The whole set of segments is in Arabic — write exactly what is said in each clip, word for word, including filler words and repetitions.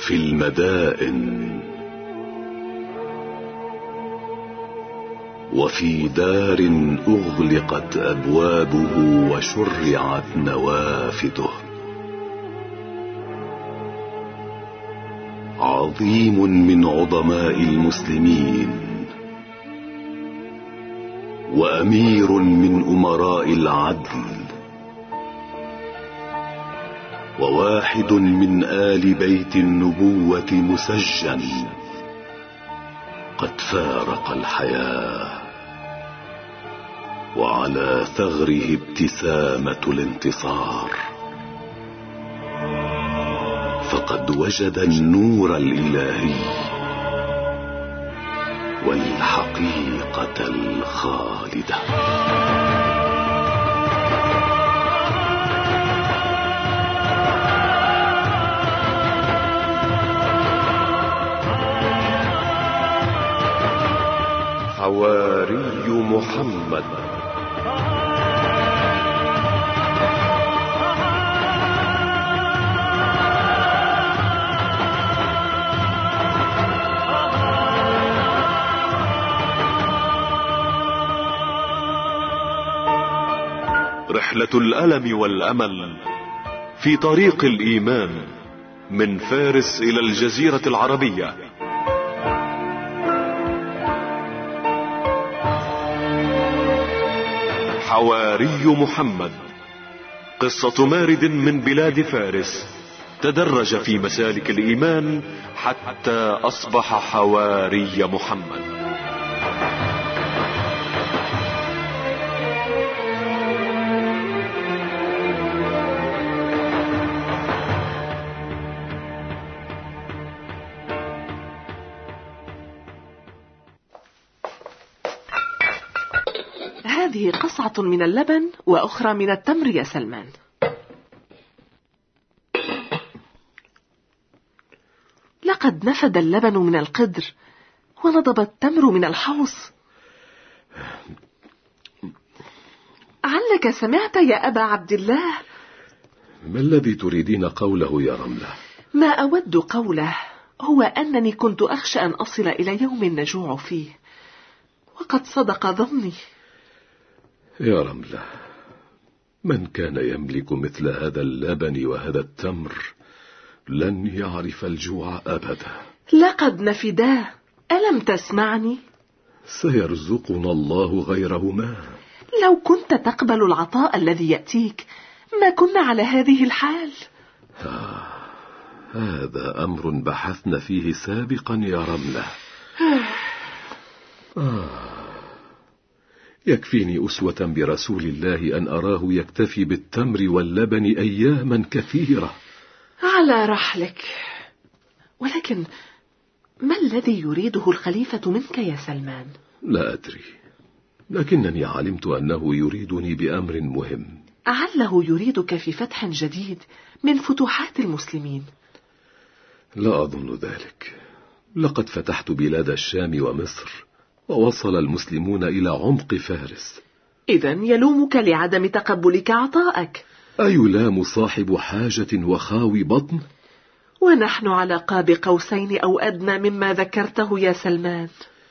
في المدائن وفي دار أغلقت أبوابه وشرعت نوافذه، عظيم من عظماء المسلمين وأمير من أمراء العدل وواحد من آل بيت النبوة مسجن قد فارق الحياة، وعلى ثغره ابتسامة الانتصار، فقد وجد النور الإلهي والحقيقة الخالدة. حواري محمد. رحلة الألم والأمل في طريق الإيمان من فارس إلى الجزيرة العربية. حواري محمد، قصة مارد من بلاد فارس تدرج في مسالك الإيمان حتى أصبح حواري محمد. هذه قصعة من اللبن وأخرى من التمر يا سلمان. لقد نفد اللبن من القدر ونضب التمر من الحوص. علك سمعت يا أبا عبد الله؟ ما الذي تريدين قوله يا رملة؟ ما أود قوله هو أنني كنت أخشى أن أصل إلى يوم نجوع فيه، وقد صدق ظني. يا رملة، من كان يملك مثل هذا اللبن وهذا التمر لن يعرف الجوع أبدا. لقد نفدا، ألم تسمعني؟ سيرزقنا الله غيرهما. لو كنت تقبل العطاء الذي يأتيك ما كنا على هذه الحال. آه، هذا أمر بحثنا فيه سابقا يا رملة. آه، يكفيني أسوة برسول الله أن أراه يكتفي بالتمر واللبن أياما كثيرة. على رحلك، ولكن ما الذي يريده الخليفة منك يا سلمان؟ لا أدري، لكنني علمت أنه يريدني بأمر مهم. أعله يريدك في فتح جديد من فتوحات المسلمين؟ لا أظن ذلك. لقد فتحت بلاد الشام ومصر، ووصل المسلمون إلى عمق فارس. إذن يلومك لعدم تقبلك عطاءك. أيلام صاحب حاجة وخاوي بطن؟ ونحن على قاب قوسين أو أدنى مما ذكرته يا سلمان.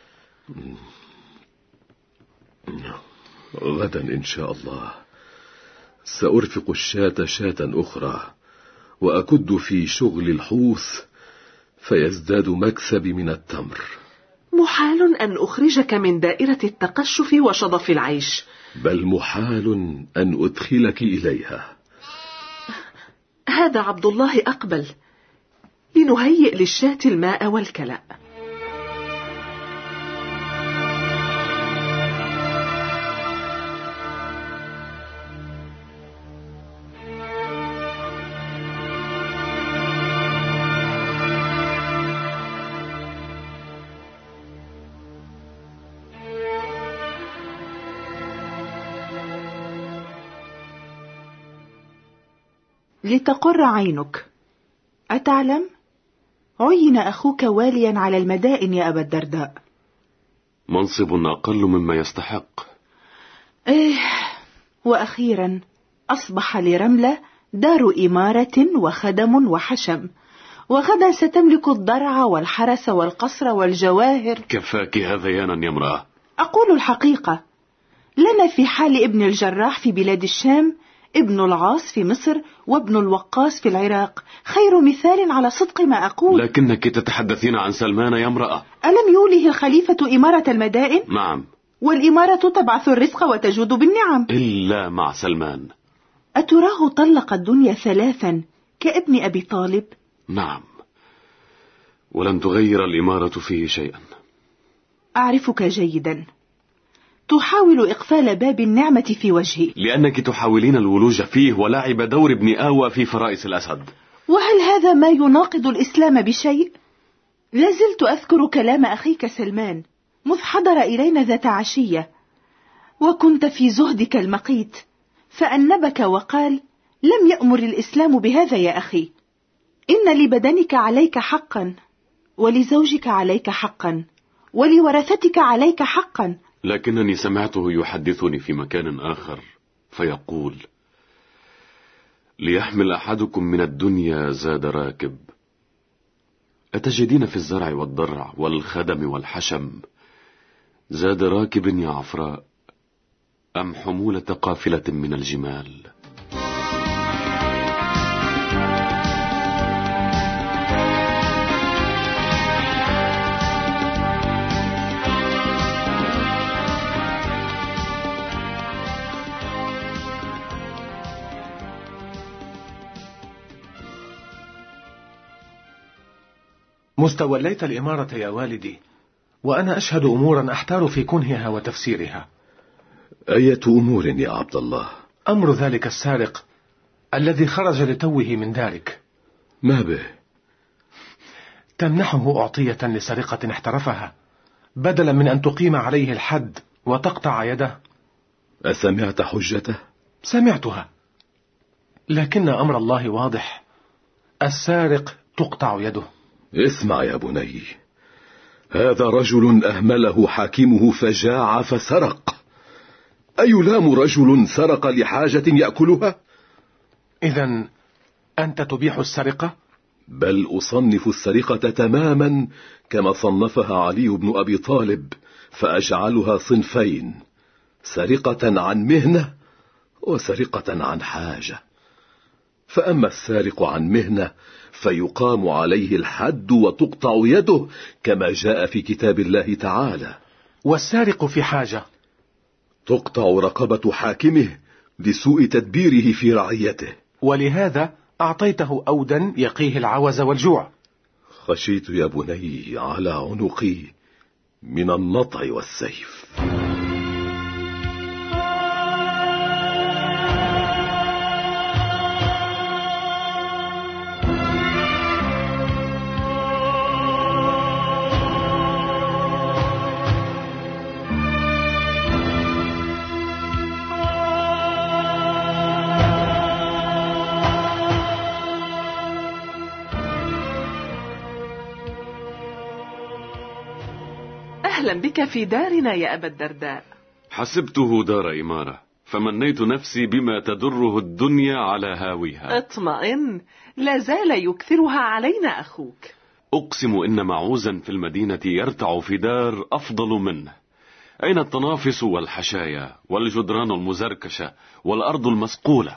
غدا إن شاء الله سأرفق الشاة شاة أخرى، وأكد في شغل الحوث فيزداد مكسبي من التمر. محال أن أخرجك من دائرة التقشف وشظف العيش، بل محال أن أدخلك إليها. هذا عبد الله أقبل، لنهيئ للشاة الماء والكلأ. لتقر عينك. أتعلم؟ عين أخوك واليا على المدائن يا أبا الدرداء. منصب أقل مما يستحق. إيه، وأخيرا أصبح لرملة دار إمارة وخدم وحشم، وغدا ستملك الضرع والحرس والقصر والجواهر. كفاك هذيانا يا امرأة. أقول الحقيقة، لنا في حال ابن الجراح في بلاد الشام، ابن العاص في مصر، وابن الوقاص في العراق، خير مثال على صدق ما أقول. لكنك تتحدثين عن سلمان يا امرأة. ألم يوله الخليفة إمارة المدائن؟ نعم. والإمارة تبعث الرزق وتجود بالنعم. إلا مع سلمان. أتراه طلق الدنيا ثلاثا كابن أبي طالب؟ نعم، ولن تغير الإمارة فيه شيئا. أعرفك جيدا، تحاول إقفال باب النعمة في وجهي، لأنك تحاولين الولوج فيه ولعب دور ابن آوى في فرائس الأسد. وهل هذا ما يناقض الإسلام بشيء؟ لازلت أذكر كلام أخيك سلمان مذ حضر إلينا ذات عشية، وكنت في زهدك المقيت، فأنبك وقال: لم يأمر الإسلام بهذا يا أخي، إن لبدنك عليك حقا، ولزوجك عليك حقا، ولورثتك عليك حقا. لكنني سمعته يحدثني في مكان آخر فيقول: ليحمل أحدكم من الدنيا زاد راكب. أتجدين في الزرع والضرع والخدم والحشم زاد راكب يا عفراء، أم حمولة قافلة من الجمال؟ مستوليت الإمارة يا والدي، وأنا أشهد أمورا أحتار في كنهها وتفسيرها. أية أمور يا عبد الله؟ أمر ذلك السارق الذي خرج لتوه من دارك. ما به؟ تمنحه أعطية لسرقة احترفها، بدلا من أن تقيم عليه الحد وتقطع يده. أسمعت حجته؟ سمعتها، لكن أمر الله واضح، السارق تقطع يده. اسمع يا بني، هذا رجل أهمله حاكمه فجاع فسرق. أيلام رجل سرق لحاجة يأكلها؟ إذن أنت تبيح السرقة؟ بل أصنف السرقة تماما كما صنفها علي بن أبي طالب، فأجعلها صنفين: سرقة عن مهنة وسرقة عن حاجة. فأما السارق عن مهنة فيقام عليه الحد وتقطع يده كما جاء في كتاب الله تعالى. والسارق في حاجة تقطع رقبة حاكمه لسوء تدبيره في رعيته، ولهذا أعطيته أودا يقيه العوز والجوع. خشيت يا بني على عنقي من النطع والسيف. أهلا بك في دارنا يا أبا الدرداء. حسبته دار إمارة، فمنيت نفسي بما تدره الدنيا على هاويها. اطمئن، لا زال يكثرها علينا أخوك. أقسم إن معوزا في المدينة يرتع في دار أفضل منه. أين التنافس والحشايا والجدران المزركشة والأرض المسقولة؟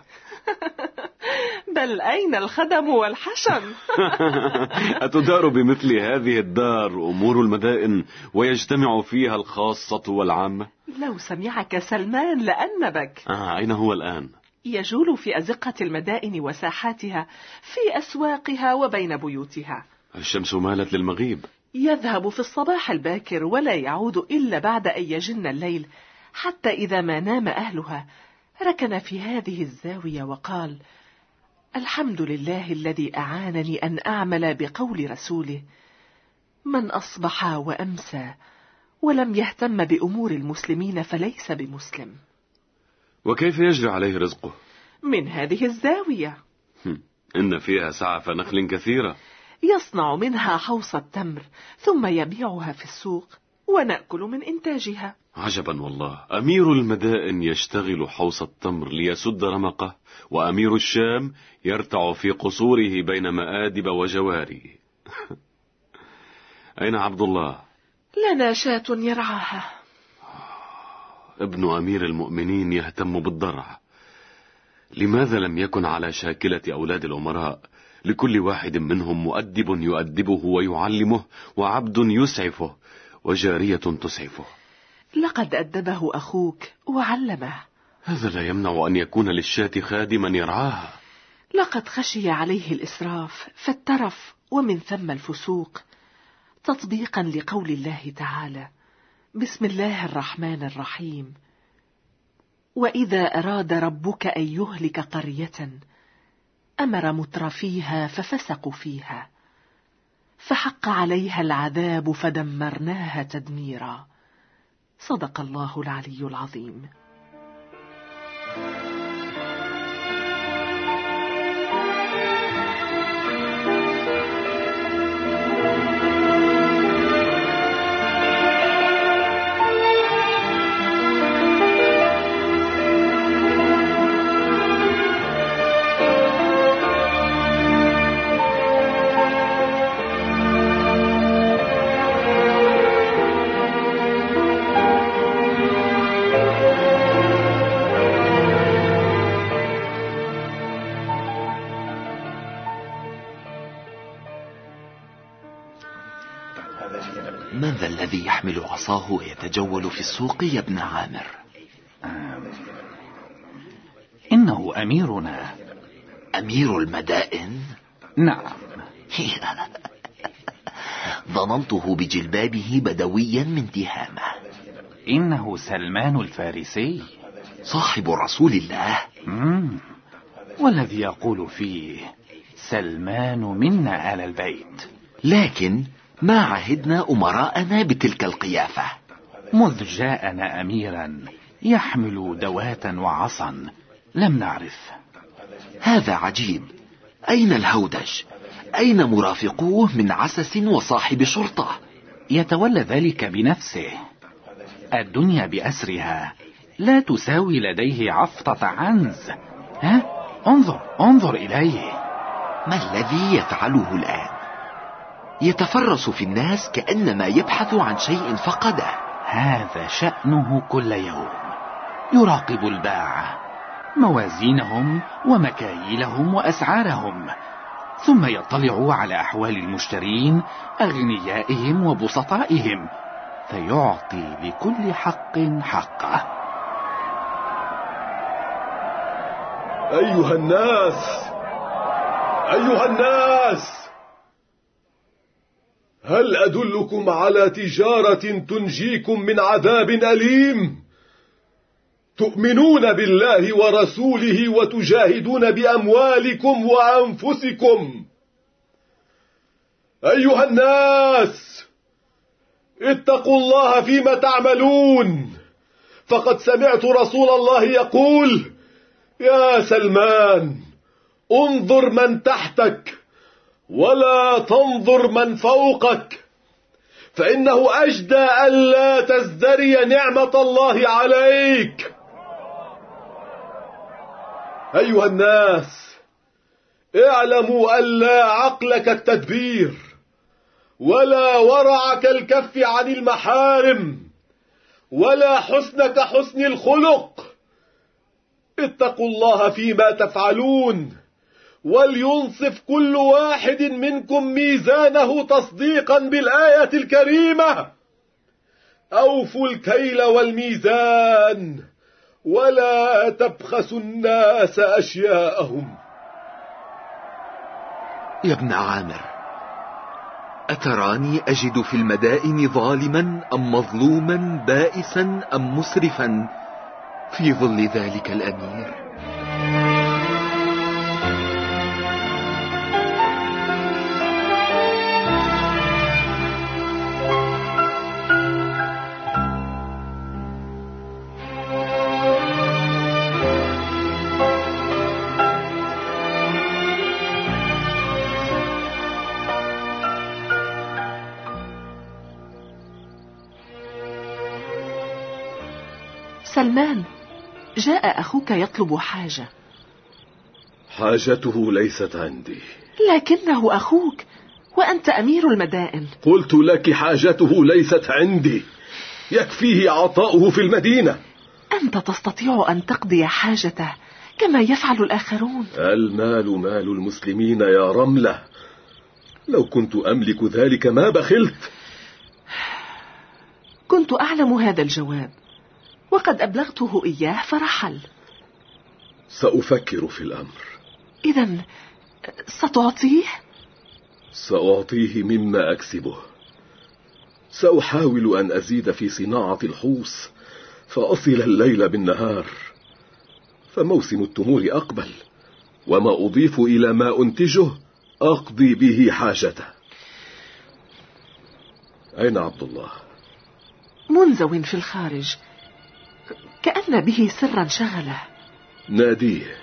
بل أين الخدم والحشم؟ أتدار بمثل هذه الدار أمور المدائن ويجتمع فيها الخاصة والعامة؟ لو سمعك سلمان لأنبك. آه، أين هو الآن؟ يجول في أزقة المدائن وساحاتها، في أسواقها وبين بيوتها. الشمس مالت للمغيب. يذهب في الصباح الباكر ولا يعود إلا بعد أن يجن الليل، حتى إذا ما نام أهلها ركن في هذه الزاوية وقال: الحمد لله الذي أعانني أن أعمل بقول رسوله: من أصبح وأمسى ولم يهتم بأمور المسلمين فليس بمسلم. وكيف يجري عليه رزقه؟ من هذه الزاوية. إن فيها سعف نخل كثيرة. يصنع منها حوص التمر ثم يبيعها في السوق ونأكل من إنتاجها. عجبا والله، أمير المدائن يشتغل حوص التمر ليسد رمقه، وأمير الشام يرتع في قصوره بين مآدب وجواري. أين عبد الله؟ لنا شاة يرعاها. ابن أمير المؤمنين يهتم بالضرع. لماذا لم يكن على شاكلة أولاد الأمراء لكل واحد منهم مؤدب يؤدبه ويعلمه، وعبد يسعفه، وجارية تسعفه؟ لقد أدبه أخوك وعلمه. هذا لا يمنع أن يكون للشاة خادما يرعاها. لقد خشي عليه الإسراف فالترف، ومن ثم الفسوق، تطبيقا لقول الله تعالى: بسم الله الرحمن الرحيم: وإذا أراد ربك أن يهلك قرية أمر مترفيها ففسقوا فيها فحق عليها العذاب فدمرناها تدميرا. صدق الله العلي العظيم. من ذا الذي يحمل عصاه ويتجول في السوق يا ابن عامر؟ إنه أميرنا. أمير المدائن؟ نعم. ظننته بجلبابه بدويا من تهامة. إنه سلمان الفارسي صاحب رسول الله. مم. والذي يقول فيه سلمان منا آل البيت. لكن ما عهدنا أمراءنا بتلك القيافة. مذ جاءنا أميرا يحمل دواة وعصا لم نعرف. هذا عجيب. أين الهودج؟ أين مرافقوه من عسس وصاحب شرطة؟ يتولى ذلك بنفسه. الدنيا بأسرها لا تساوي لديه عفطة عنز. ها؟ انظر انظر إليه. ما الذي يفعله الآن؟ يتفرس في الناس كأنما يبحث عن شيء فقده. هذا شأنه كل يوم. يراقب الباعة، موازينهم ومكاييلهم وأسعارهم، ثم يطلع على أحوال المشترين أغنيائهم وبسطائهم، فيعطي لكل حق حقه. أيها الناس أيها الناس هل أدلكم على تجارة تنجيكم من عذاب أليم؟ تؤمنون بالله ورسوله وتجاهدون بأموالكم وأنفسكم. أيها الناس اتقوا الله فيما تعملون، فقد سمعت رسول الله يقول: يا سلمان انظر من تحتك ولا تنظر من فوقك، فإنه أجدى ألا تزدري نعمة الله عليك. أيها الناس اعلموا ألا عقلك التدبير ولا ورعك الكف عن المحارم ولا حسنك حسن الخلق. اتقوا الله فيما تفعلون، ولينصف كل واحد منكم ميزانه تصديقا بالآية الكريمة: أوفوا الكيل والميزان ولا تبخسوا الناس أشياءهم. يا ابن عامر، أتراني أجد في المدائن ظالما أم مظلوما، بائسا أم مسرفا في ظل ذلك الأمير؟ سلمان، جاء أخوك يطلب حاجة. حاجته ليست عندي. لكنه أخوك وأنت أمير المدائن. قلت لك حاجته ليست عندي، يكفيه عطاؤه في المدينة. أنت تستطيع أن تقضي حاجته كما يفعل الآخرون. المال مال المسلمين يا رملة، لو كنت أملك ذلك ما بخلت. كنت أعلم هذا الجواب وقد أبلغته إياه فرحل. سأفكر في الأمر. إذن ستعطيه؟ سأعطيه مما أكسبه. سأحاول أن أزيد في صناعة الحوص فأصل الليل بالنهار، فموسم التمور أقبل، وما أضيف إلى ما أنتجه أقضي به حاجته. أين عبد الله؟ منزو في الخارج، كأن به سرا شغله. ناديه.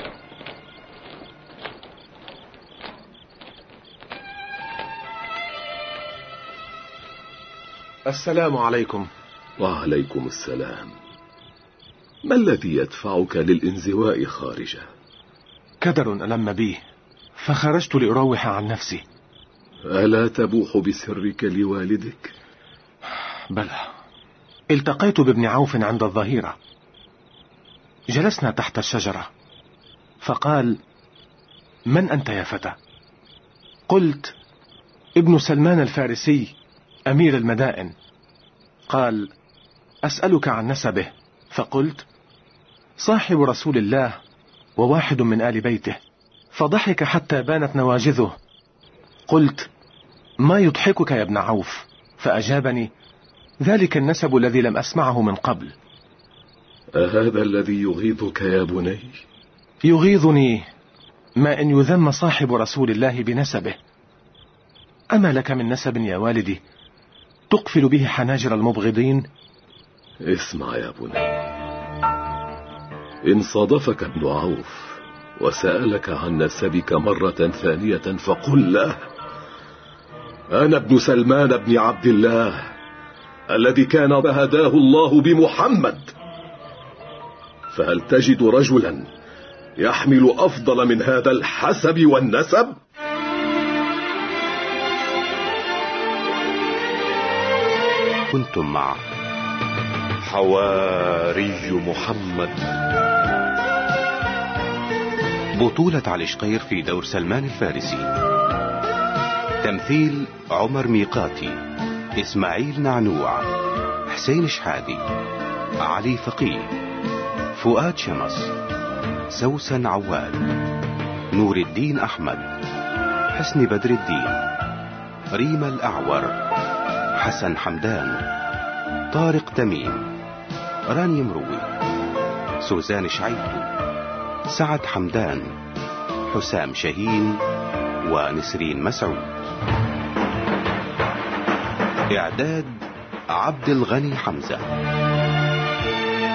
السلام عليكم. وعليكم السلام. ما الذي يدفعك للانزواء خارجا؟ كدر ألم بي فخرجت لأروح عن نفسي. ألا تبوح بسرك لوالدك؟ بلى، التقيت بابن عوف عند الظهيرة، جلسنا تحت الشجرة فقال: من أنت يا فتى؟ قلت: ابن سلمان الفارسي أمير المدائن. قال: أسألك عن نسبه. فقلت: صاحب رسول الله وواحد من آل بيته. فضحك حتى بانت نواجذه. قلت: ما يضحكك يا ابن عوف؟ فأجابني: ذلك النسب الذي لم أسمعه من قبل. أهذا الذي يغيظك يا بني؟ يغيظني ما إن يذم صاحب رسول الله بنسبه. أما لك من نسب يا والدي تقفل به حناجر المبغضين؟ اسمع يا بني، إن صادفك ابن عوف وسألك عن نسبك مرة ثانية فقل له: أنا ابن سلمان بن عبد الله الذي كان هداه الله بمحمد. فهل تجد رجلا يحمل أفضل من هذا الحسب والنسب؟ كنتم مع حواري محمد، بطولة علي شقير في دور سلمان الفارسي. تمثيل: عمر ميقاتي، إسماعيل نعنوع، حسين شحادي، علي فقيه، فؤاد شمس، سوسن عواد، نور الدين أحمد، حسن بدر الدين، ريما الأعور، حسن حمدان، طارق تميم، راني مروي، سوزان شعيبتو، سعد حمدان، حسام شاهين، ونسرين مسعود. إعداد: عبد الغني حمزة.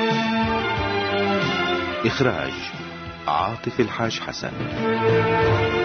إخراج: عاطف الحاج حسن.